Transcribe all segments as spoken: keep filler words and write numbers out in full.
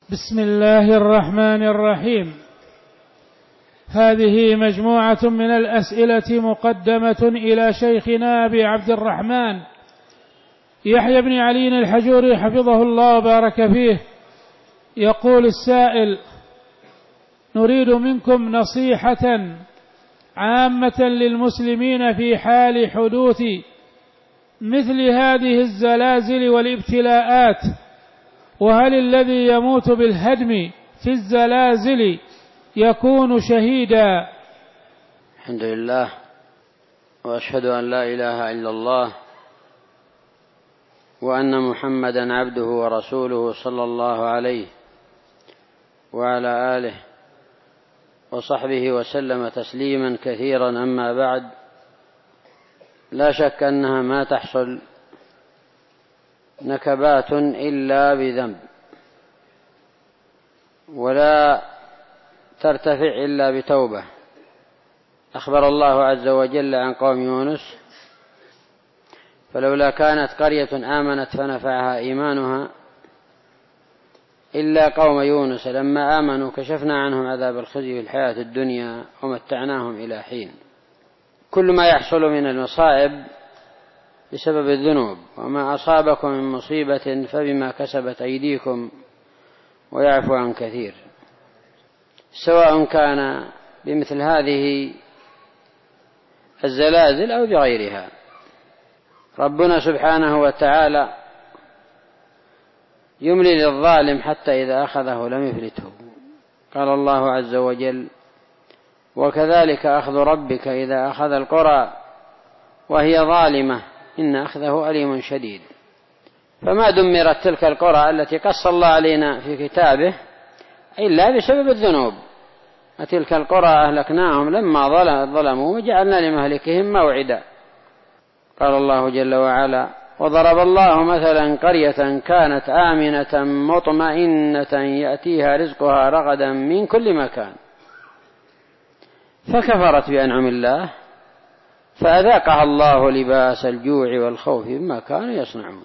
بسم الله الرحمن الرحيم. هذه مجموعة من الأسئلة مقدمة إلى شيخنا أبي عبد الرحمن يحيى بن علي الحجوري حفظه الله وبارك فيه. يقول السائل: نريد منكم نصيحة عامة للمسلمين في حال حدوث مثل هذه الزلازل والابتلاءات، وهل الذي يموت بالهدم في الزلازل يكون شهيدا؟ الحمد لله، وأشهد أن لا إله إلا الله، وأن محمدا عبده ورسوله صلى الله عليه وعلى آله وصحبه وسلم تسليما كثيرا. أما بعد، لا شك أنها ما تحصل نكبات إلا بذنب، ولا ترتفع إلا بتوبة. أخبر الله عز وجل عن قوم يونس: فلولا كانت قرية آمنت فنفعها إيمانها إلا قوم يونس لما آمنوا كشفنا عنهم عذاب الخزي في الحياة الدنيا ومتعناهم إلى حين. كل ما يحصل من المصائب بسبب الذنوب، وما أصابكم من مصيبة فبما كسبت أيديكم ويعفو عن كثير، سواء كان بمثل هذه الزلازل أو بغيرها. ربنا سبحانه وتعالى يملي للظالم حتى إذا أخذه لم يفلته. قال الله عز وجل: وكذلك أخذ ربك إذا أخذ القرى وهي ظالمة إن أخذه أليم شديد. فما دمرت تلك القرى التي قص الله علينا في كتابه إلا بسبب الذنوب، وتلك القرى أهلكناهم لما ظلموا وجعلنا لمهلكهم موعدا. قال الله جل وعلا: وضرب الله مثلا قرية كانت آمنة مطمئنة يأتيها رزقها رغدا من كل مكان فكفرت بأنعم الله فأذاقها الله لباس الجوع والخوف بما كانوا يصنعون.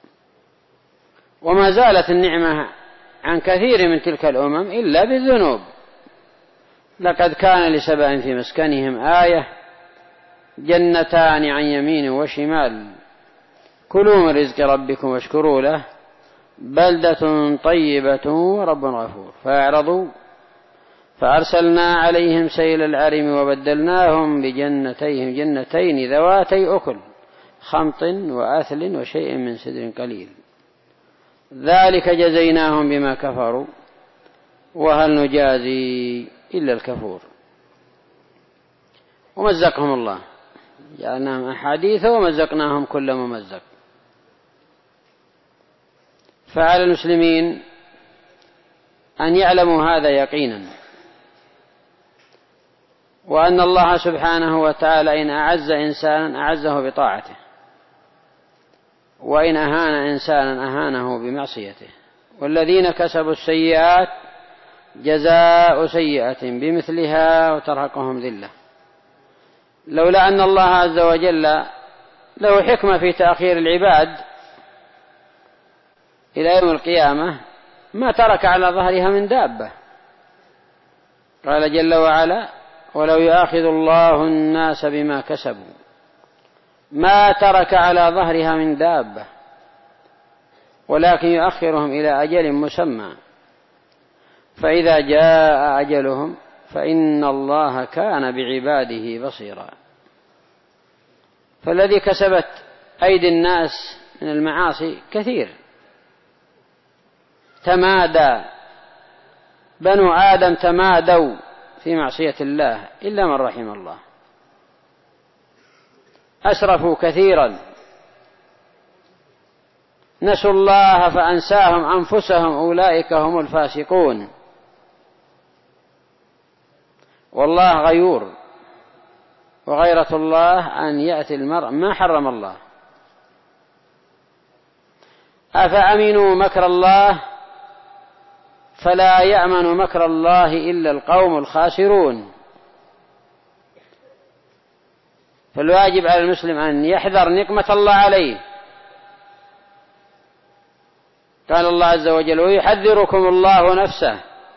وما زالت النعمة عن كثير من تلك الأمم إلا بالذنوب. لقد كان لسبأ في مسكنهم آية جنتان عن يمين وشمال كلوا من رزق ربكم واشكروا له بلدة طيبة ورب غفور. فأعرضوا فأرسلنا عليهم سيل العرم وبدلناهم بجنتيهم جنتين ذواتي أكل خمط وأثل وشيء من سدر قليل ذلك جزيناهم بما كفروا وهل نجازي إلا الكفور. ومزقهم الله، جعلناهم أحاديث ومزقناهم كل ممزق. فعلى المسلمين أن يعلموا هذا يقينا، وأن الله سبحانه وتعالى إن أعز إنسانا أعزه بطاعته، وإن أهان إنسانا أهانه بمعصيته. والذين كسبوا السيئات جزاء سيئة بمثلها وترهقهم ذلة. لولا أن الله عز وجل له حكمة في تأخير العباد إلى يوم القيامة ما ترك على ظهرها من دابة. قال جل وعلا: ولو يؤاخذ الله الناس بما كسبوا ما ترك على ظهرها من دابة ولكن يؤخرهم إلى أجل مسمى فإذا جاء أجلهم فإن الله كان بعباده بصيرا. فالذي كسبت أيدي الناس من المعاصي كثير. تمادى بنو آدم تمادوا في معصية الله إلا من رحم الله. أسرفوا كثيرا، نسوا الله فأنساهم أنفسهم، أولئك هم الفاسقون. والله غيور، وغيرة الله أن يأتي المرء ما حرم الله. أفأمنوا مكر الله فلا يأمن مكر الله إلا القوم الخاسرون. فالواجب على المسلم أن يحذر نقمة الله عليه قال الله عز وجل: ويحذركم الله نفسه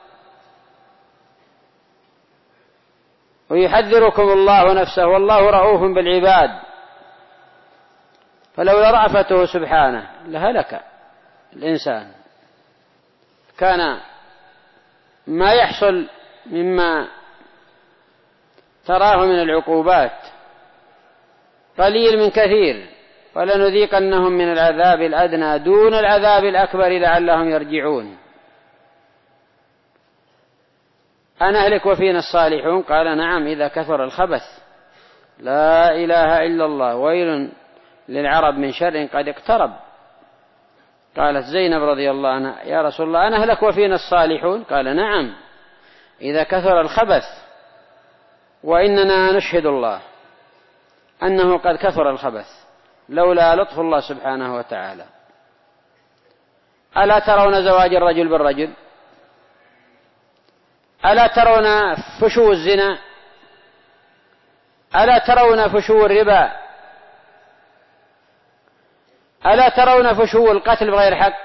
ويحذركم الله نفسه والله رؤوف بالعباد. فلولا رأفته سبحانه لهلك الإنسان. كان ما يحصل مما تراه من العقوبات قليل من كثير، ولنذيقنهم من العذاب الأدنى دون العذاب الأكبر لعلهم يرجعون. أنهلك وفينا الصالحون؟ قال: نعم، إذا كثر الخبث. لا إله إلا الله، ويل للعرب من شر قد اقترب. قالت زينب رضي الله عنها: يا رسول الله أنهلك وفينا الصالحون؟ قال: نعم، إذا كثر الخبث، وإننا نشهد الله أنه قد كثر الخبث لولا لطف الله سبحانه وتعالى. ألا ترون زواج الرجل بالرجل؟ ألا ترون فشو الزنا؟ ألا ترون فشو الربا؟ ألا ترون فشو القتل بغير حق؟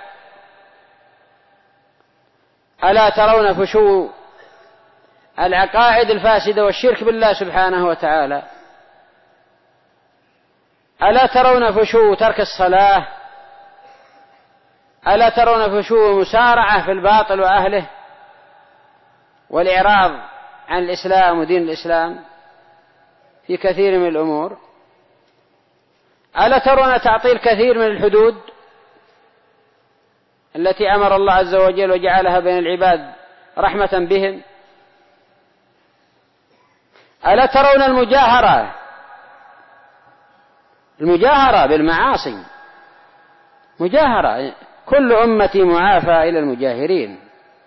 ألا ترون فشو العقائد الفاسدة والشرك بالله سبحانه وتعالى؟ ألا ترون فشو ترك الصلاة؟ ألا ترون فشو مسارعة في الباطل وأهله والإعراض عن الإسلام ودين الإسلام في كثير من الأمور؟ ألا ترون تعطيل كثير من الحدود التي أمر الله عز وجل وجعلها بين العباد رحمة بهم؟ ألا ترون المجاهرة المجاهرة بالمعاصي؟ مجاهرة، كل أمتي معافى إلى المجاهرين.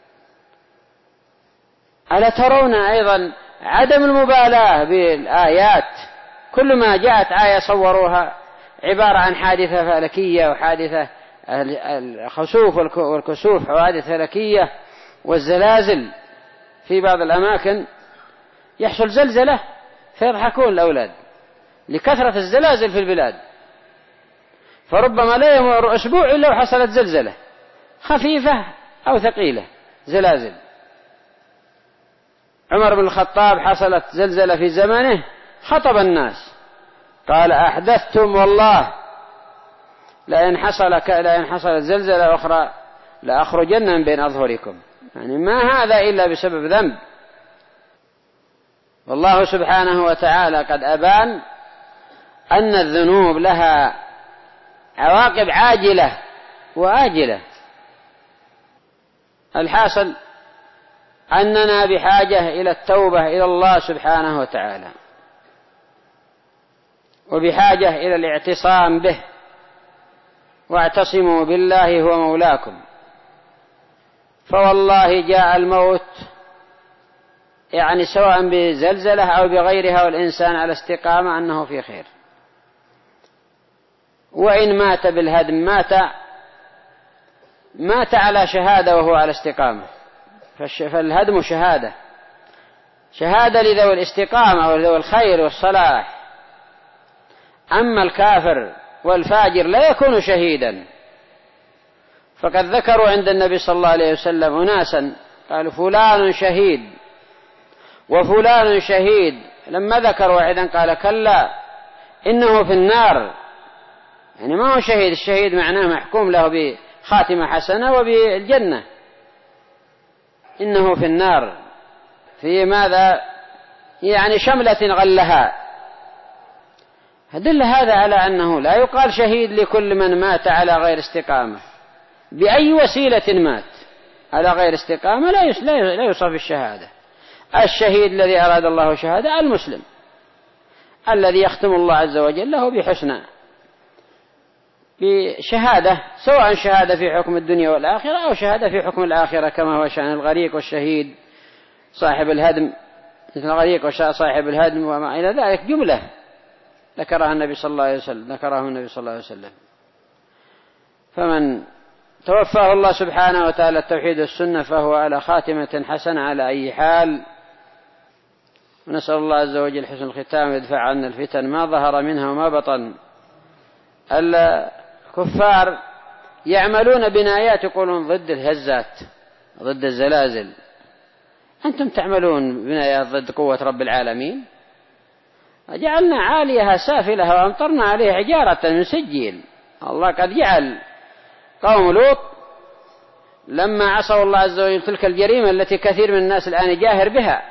ألا ترون أيضا عدم المبالاة بالآيات؟ كل ما جاءت آية صوروها عبارة عن حادثة فلكية وحادثة الخسوف والكسوف، حوادث فلكية والزلازل. في بعض الأماكن يحصل زلزلة فيضحكون الأولاد لكثرة الزلازل في البلاد، فربما لا يمر أسبوع إلا وحصلت زلزلة خفيفة أو ثقيلة، زلازل. عمر بن الخطاب حصلت زلزلة في زمنه خطب الناس قال: أحدثتم والله لئن حصل لئن حصلت زلزلة أخرى لأخرجن من بين أظهركم. يعني ما هذا إلا بسبب ذنب. والله سبحانه وتعالى قد أبان أن الذنوب لها عواقب عاجلة وآجلة. الحاصل أننا بحاجة إلى التوبة إلى الله سبحانه وتعالى، وبحاجة إلى الاعتصام به، واعتصموا بالله هو مولاكم. فوالله جاء الموت يعني سواء بزلزلة أو بغيرها والإنسان على استقامة أنه في خير. وإن مات بالهدم مات مات على شهادة وهو على استقامة، فالهدم شهادة شهادة لذوي الاستقامة ولذوي الخير والصلاح. أما الكافر والفاجر لا يكون شهيدا. فقد ذكروا عند النبي صلى الله عليه وسلم أناسا قالوا فلان شهيد وفلان شهيد، لما ذكر واحدا قال كلا إنه في النار. يعني ما هو شهيد، الشهيد معناه محكوم له بخاتمة حسنة وبالجنة، إنه في النار. في ماذا؟ يعني شملة غلها. دل هذا على أنه لا يقال شهيد لكل من مات على غير استقامة بأي وسيلة مات على غير استقامة، لا يوصف بالشهادة. الشهيد الذي أراد الله شهادة المسلم الذي يختم الله عز وجل له بحسنى بشهادة، سواء شهادة في حكم الدنيا والآخرة أو شهادة في حكم الآخرة، كما هو شأن الغريق والشهيد صاحب الهدم، مثل الغريق وصاحب الهدم وما إلى ذلك، جملة ذكرها النبي صلى الله عليه وسلم ذكرها النبي صلى الله عليه وسلم. فمن توفاه الله سبحانه وتعالى التوحيد والسنة فهو على خاتمة حسنة على أي حال. ونسأل الله عز وجل حسن الختام يدفع عنا الفتن ما ظهر منها وما بطن. الكفار يعملون بنايات يقولون ضد الهزات ضد الزلازل، أنتم تعملون بنايات ضد قوة رب العالمين. جعلنا عاليها سافلها وأمطرنا عليها حجارة من سجيل. الله قد جعل قوم لوط لما عصوا الله عز وجل تلك الجريمة التي كثير من الناس الآن يجاهر بها،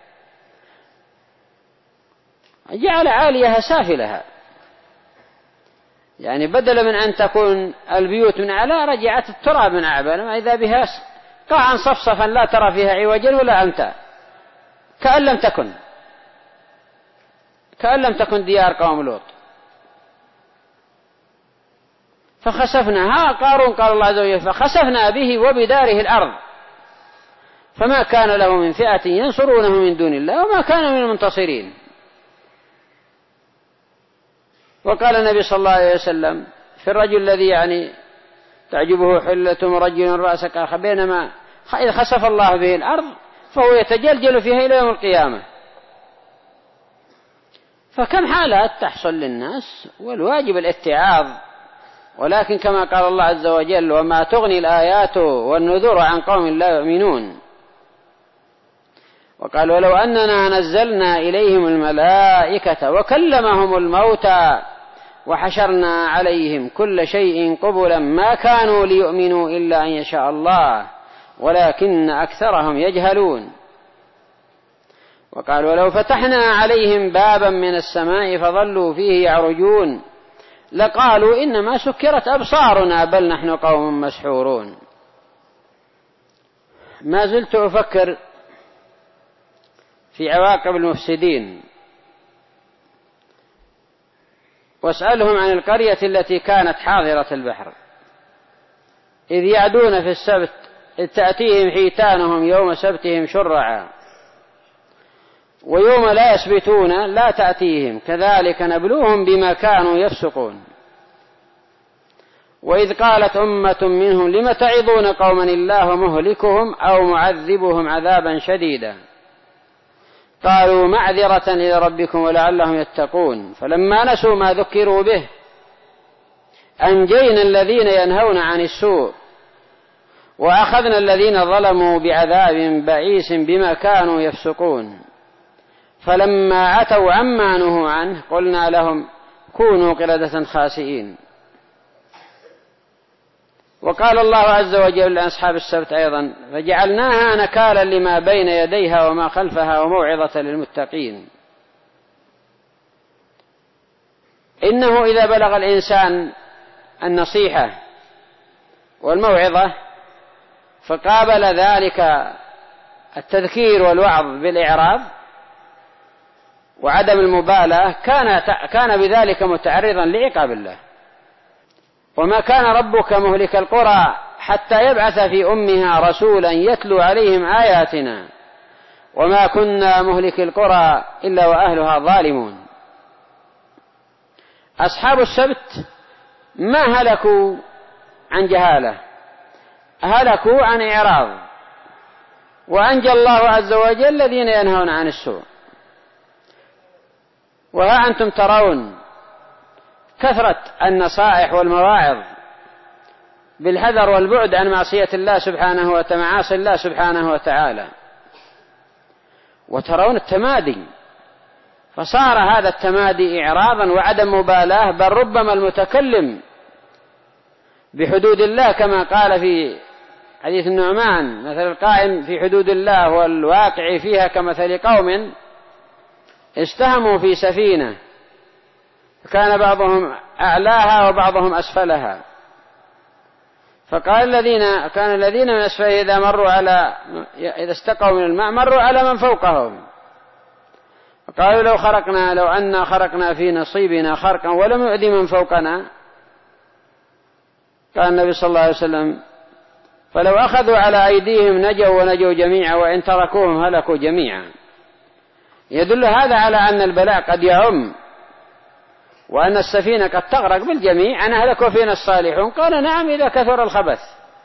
جعل عاليها سافلها، يعني بدل من أن تكون البيوت من أعلى رجعت التراب من أعلى، ما إذا بها قاعا صفصفا لا ترى فيها عوجا ولا أمتا، كأن لم تكن كأن لم تكن ديار قوم لوط. فخسفنا، ها قارون قال الله عز وجل فخسفنا به وبداره الأرض فما كان له من فئة ينصرونه من دون الله وما كان من المنتصرين. وقال النبي صلى الله عليه وسلم في الرجل الذي يعني تعجبه حلة رجل رأس كأخ، بينما إذا خسف الله به الأرض فهو يتجلجل فيها إلى يوم القيامة. فكم حالات تحصل للناس والواجب الاتعاظ، ولكن كما قال الله عز وجل وما تغني الآيات والنذور عن قوم لا يؤمنون. وقال ولو أننا نزلنا إليهم الملائكة وكلمهم الموتى وحشرنا عليهم كل شيء قبلا ما كانوا ليؤمنوا إلا أن يشاء الله ولكن أكثرهم يجهلون. وقال ولو فتحنا عليهم بابا من السماء فظلوا فيه يعرجون لقالوا إنما سكرت أبصارنا بل نحن قوم مسحورون. ما زلت أفكر في عواقب المفسدين واسألهم عن القرية التي كانت حاضرة البحر إذ يعدون في السبت إذ تأتيهم حيتانهم يوم سبتهم شرعا ويوم لا يسبتون لا تأتيهم كذلك نبلوهم بما كانوا يفسقون. وإذ قالت أمة منهم لم تعظون قوما الله مهلكهم أو معذبهم عذابا شديدا قالوا معذرة إلى ربكم ولعلهم يتقون فلما نسوا ما ذكروا به أنجينا الذين ينهون عن السوء وأخذنا الذين ظلموا بعذاب بئيس بما كانوا يفسقون فلما عتوا عما نهوا عنه قلنا لهم كونوا قردة خاسئين. وقال الله عز وجل لأصحاب السبت أيضا فجعلناها نكالا لما بين يديها وما خلفها وموعظة للمتقين. إنه إذا بلغ الإنسان النصيحة والموعظة فقابل ذلك التذكير والوعظ بالإعراض وعدم المبالاة كان كان بذلك متعرضا لعقاب الله. وما كان ربك مهلك القرى حتى يبعث في أمها رسولا يتلو عليهم آياتنا وما كنا مهلك القرى إلا وأهلها ظالمون. أصحاب السبت ما هلكوا عن جهالة، هلكوا عن إعراض، وأنجى الله عز وجل الذين ينهون عن السوء. وها أنتم ترون كثرة النصائح والمواعظ بالحذر والبعد عن معصية الله سبحانه وتعالى معاصي الله سبحانه وتعالى، وترون التمادي، فصار هذا التمادي إعراضا وعدم مبالاة، بل ربما المتكلم بحدود الله كما قال في حديث النعمان مثل القائم في حدود الله والواقع فيها كمثل قوم استهموا في سفينة كان بعضهم أعلاها وبعضهم أسفلها فقال الذين كان الذين من أسفلها إذا مروا على إذا استقوا من الماء مروا على من فوقهم فقالوا لو خرقنا لو أننا خرقنا في نصيبنا خرقا ولم يؤذي من فوقنا. قال النبي صلى الله عليه وسلم فلو أخذوا على أيديهم نجوا ونجوا جميعا وإن تركوهم هلكوا جميعا. يدل هذا على أن البلاء قد يعم وأن السفينة قد تغرق بالجميع. أنا هلكوا فينا الصالحون قال نعم إذا كثر الخبث.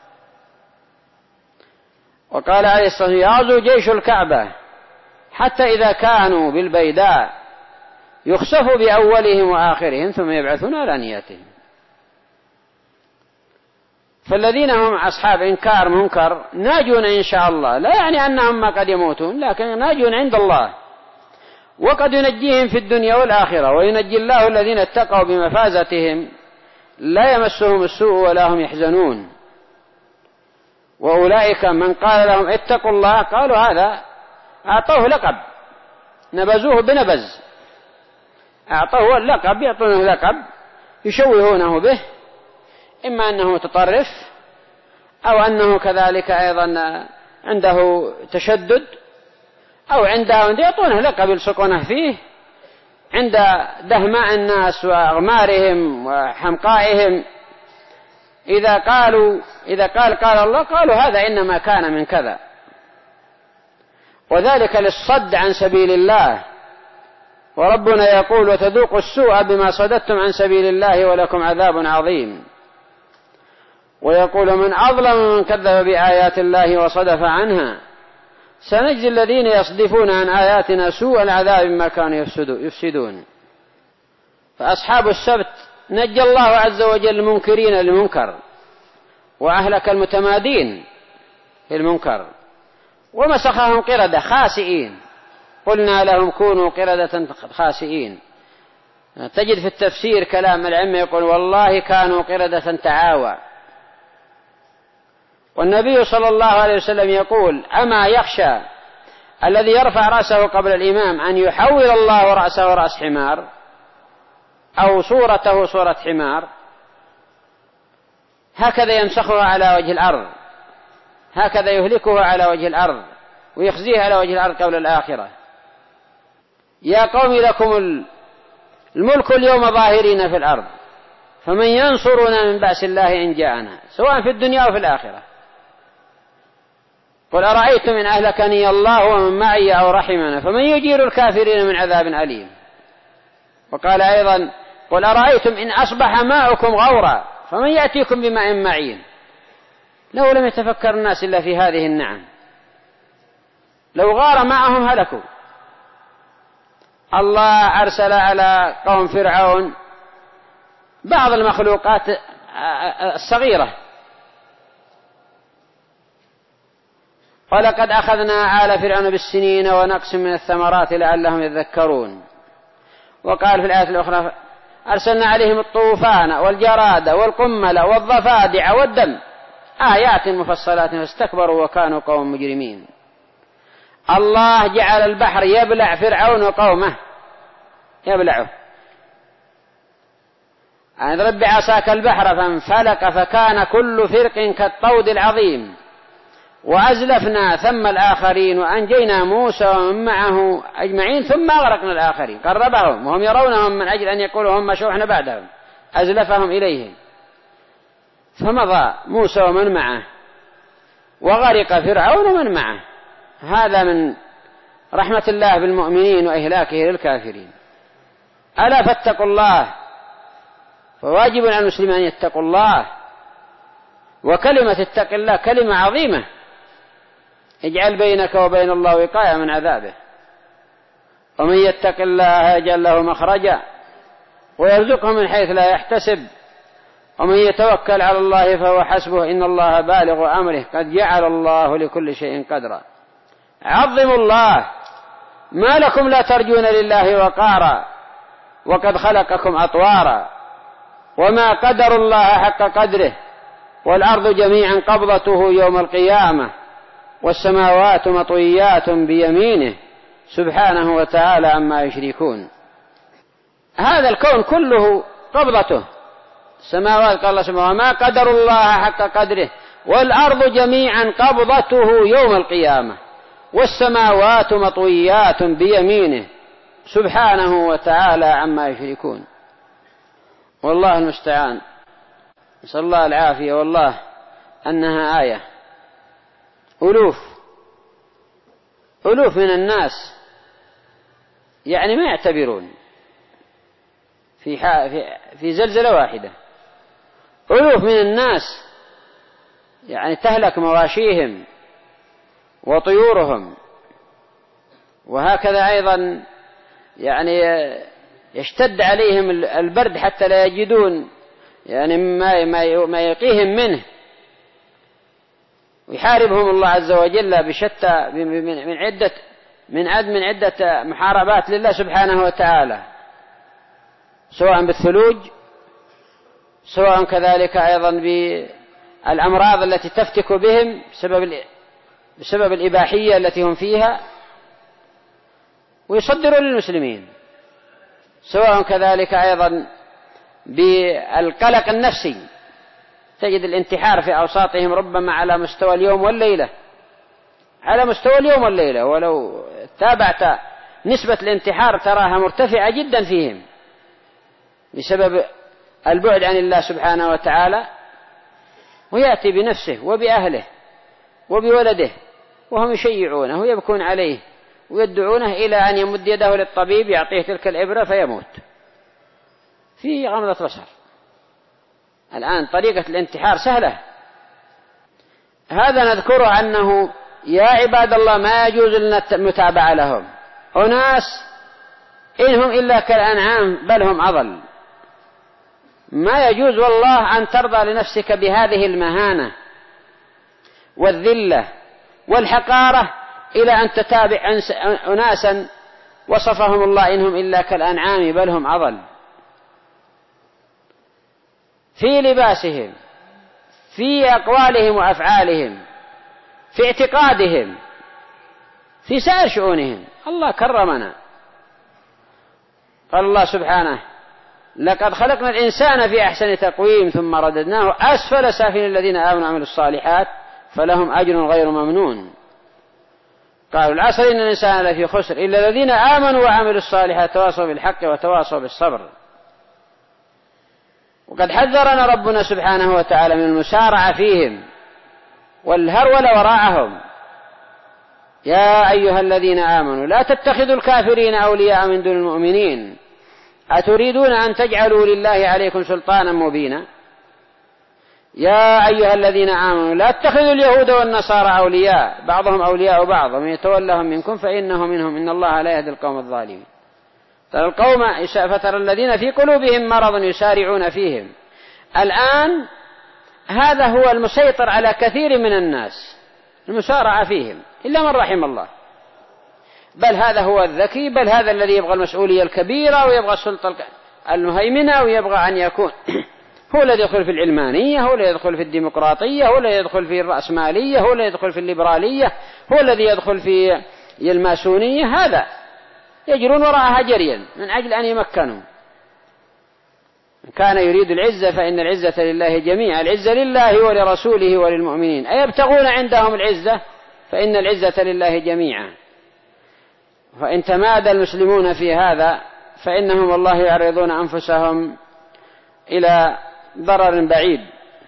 وقال عليه الصلاة والسلام يغزو جيش الكعبة حتى إذا كانوا بالبيداء يخسف بأولهم وآخرهم ثم يبعثون على نياتهم. فالذين هم أصحاب إنكار منكر ناجون إن شاء الله، لا يعني أنهم ما قد يموتون، لكن ناجون عند الله، وقد ينجيهم في الدنيا والآخرة، وينجي الله الذين اتقوا بمفازتهم لا يمسهم السوء ولا هم يحزنون. وأولئك من قال لهم اتقوا الله قالوا هذا، أعطوه لقب، نبذوه بنبذ، أعطوه اللقب، يعطونه لقب يشوهونه به، إما أنه متطرف أو أنه كذلك أيضا عنده تشدد، أو عنده يعطونه لقب يلصقونه فيه عند دهماء الناس وأغمارهم وحمقائهم. إذا قالوا إذا قال قال الله قالوا هذا إنما كان من كذا، وذلك للصد عن سبيل الله. وربنا يقول وتذوقوا السوء بما صددتم عن سبيل الله ولكم عذاب عظيم. ويقول من أظلم من كذب بآيات الله وصدف عنها سنجزي الذين يصدفون عن آياتنا سوء العذاب بما كانوا يفسدون. فأصحاب السبت نجى الله عز وجل المنكرين للمنكر، وأهلك المتمادين في المنكر، ومسخهم قردة خاسئين، قلنا لهم كونوا قردة خاسئين. تجد في التفسير كلام العلم يقول والله كانوا قردة تعاوى. والنبي صلى الله عليه وسلم يقول أما يخشى الذي يرفع رأسه قبل الإمام أن يحول الله رأسه رأس حمار، أو صورته صورة حمار، هكذا يمسخها على وجه الأرض، هكذا يهلكه على وجه الأرض ويخزيه على وجه الأرض قبل الآخرة. يا قوم لكم الملك اليوم ظاهرين في الأرض فمن ينصرنا من بأس الله إن جاءنا، سواء في الدنيا أو في الآخرة. قل أرأيتم إن أهلكني الله ومن معي أو رحمنا فمن يجير الكافرين من عذاب أليم. وقال أيضا قل أرأيتم إن أصبح ماؤكم غورا فمن يأتيكم بماء معين. لو لم يتفكر الناس إلا في هذه النعم، لو غار معهم هلكوا. الله أرسل على قوم فرعون بعض المخلوقات الصغيرة، ولقد أخذنا آل فرعون بالسنين ونقص من الثمرات لعلهم يذكرون. وقال في الآية الأخرى أرسلنا عليهم الطوفان والجراد والقمل والضفادع والدم آيات مفصلات فاستكبروا وكانوا قوم مجرمين. الله جعل البحر يبلع فرعون وقومه، يبلعه. اضرب بعصاك البحر فانفلق فكان كل فرق كالطود العظيم وأزلفنا ثم الآخرين وأنجينا موسى ومن معه أجمعين ثم أغرقنا الآخرين. قربهم وهم يرونهم من أجل أن يقولوا هم شوحنا بعدهم، أزلفهم إليهم فمضى موسى ومن معه وغرق فرعون ومن معه. هذا من رحمة الله بالمؤمنين وإهلاكه للكافرين. ألا فاتقوا الله، فواجب على المسلمين أن يتقوا الله. وكلمة اتق الله كلمة عظيمة، اجعل بينك وبين الله وقاية من عذابه. ومن يتق الله يجعل له مخرجا ويرزقه من حيث لا يحتسب ومن يتوكل على الله فهو حسبه إن الله بالغ أمره قد جعل الله لكل شيء قدرا. عظموا الله، ما لكم لا ترجون لله وقارا وقد خلقكم أطوارا وما قدر الله حق قدره والأرض جميعا قبضته يوم القيامة والسماوات مطويات بيمينه سبحانه وتعالى عما يشركون. هذا الكون كله قبضته، السماوات قال الله سبحانه وما قدر الله حق قدره والأرض جميعا قبضته يوم القيامة والسماوات مطويات بيمينه سبحانه وتعالى عما يشركون. والله المستعان، نسأل الله العافية. والله أنها آية. ألوف ألوف من الناس يعني ما يعتبرون في, في, في زلزلة واحدة، ألوف من الناس يعني تهلك مواشيهم وطيورهم. وهكذا أيضا يعني يشتد عليهم البرد حتى لا يجدون يعني ما ما يقيهم منه ويحاربهم الله عز وجل بشتى من عدة من عد من عدة محاربات لله سبحانه وتعالى، سواء بالثلوج، سواء كذلك أيضا بالأمراض التي تفتك بهم بسبب بسبب الإباحية التي هم فيها، ويصدروا للمسلمين، سواء كذلك أيضا بالقلق النفسي، تجد الانتحار في أوساطهم ربما على مستوى اليوم والليلة، على مستوى اليوم والليلة، ولو تابعت نسبة الانتحار تراها مرتفعة جدا فيهم بسبب البعد عن الله سبحانه وتعالى، ويأتي بنفسه وبأهله وبولده وهم يشيعونه ويبكون عليه ويدعونه إلى أن يمد يده للطبيب يعطيه تلك الإبرة فيموت في غمضة بصر. الآن طريقة الانتحار سهلة. هذا نذكره أنه يا عباد الله ما يجوز لنا المتابعة لهم، أناس إنهم إلا كالأنعام بل هم أضل. ما يجوز والله أن ترضى لنفسك بهذه المهانة والذلة والحقارة إلى أن تتابع أناسا وصفهم الله إنهم إلا كالأنعام بل هم أضل، في لباسهم، في أقوالهم وأفعالهم، في اعتقادهم، في سائر شؤونهم. الله كرمنا، قال الله سبحانه: لقد خلقنا الإنسان في أحسن تقويم ثم رددناه أسفل سافلين الذين آمنوا وعملوا الصالحات فلهم أجر غير ممنون. قالوا العصر إن الإنسان لفي خسر إلا الذين آمنوا وعملوا الصالحات تواصوا بالحق وتواصوا بالصبر. وقد حذرنا ربنا سبحانه وتعالى من المسارعة فيهم والهرول وراءهم: يا أيها الذين آمنوا لا تتخذوا الكافرين أولياء من دون المؤمنين أتريدون أن تجعلوا لله عليكم سلطانا مبينا. يا أيها الذين آمنوا لا تتخذوا اليهود والنصارى أولياء بعضهم أولياء بعض ومن يتولهم منكم فإنه منهم إن الله لا يهدي القوم الظالمين. ترى القوم فترى الذين في قلوبهم مرض يسارعون فيهم. الآن هذا هو المسيطر على كثير من الناس، المسارعة فيهم إلا من رحم الله. بل هذا هو الذكي، بل هذا الذي يبغى المسؤولية الكبيرة ويبغى السلطة المهيمنة ويبغى أن يكون هو الذي يدخل في العلمانية، هو الذي يدخل في الديمقراطية، هو الذي يدخل في الرأسمالية، هو الذي يدخل في الليبرالية، هو الذي يدخل في الماسونية. هذا يجرون وراءها جريا من أجل أن يمكنوا. كان يريد العزة فإن العزة لله جميعا، العزة لله ولرسوله وللمؤمنين. أيبتغون عندهم العزة فإن العزة لله جميعا. فإن تمادى المسلمون في هذا فإنهم والله يعرضون أنفسهم إلى ضرر بعيد،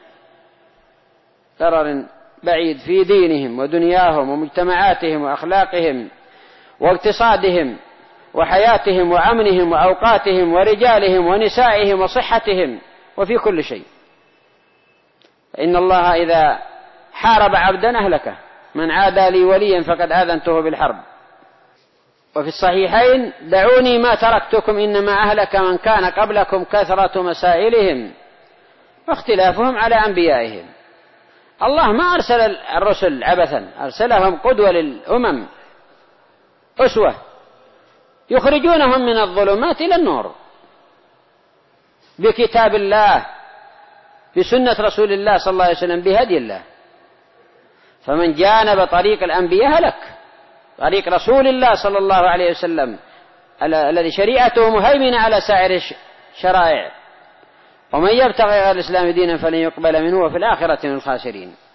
ضرر بعيد في دينهم ودنياهم ومجتمعاتهم وأخلاقهم واقتصادهم وحياتهم وأمنهم وأوقاتهم ورجالهم ونسائهم وصحتهم وفي كل شيء. فإن الله إذا حارب عبدا أهلكه، من عادى لي وليا فقد آذنته بالحرب. وفي الصحيحين: دعوني ما تركتكم إنما أهلك من كان قبلكم كثرة مسائلهم واختلافهم على أنبيائهم. الله ما أرسل الرسل عبثا، أرسلهم قدوة للأمم، أسوة، يخرجونهم من الظلمات إلى النور بكتاب الله، بسنة رسول الله صلى الله عليه وسلم، بهدي الله. فمن جانب طريق الأنبياء هلك، طريق رسول الله صلى الله عليه وسلم الذي شريعته مهيمنة على سائر الشرائع. ومن يبتغي غير الإسلام دينا فلن يقبل منه وفي الآخرة من الخاسرين.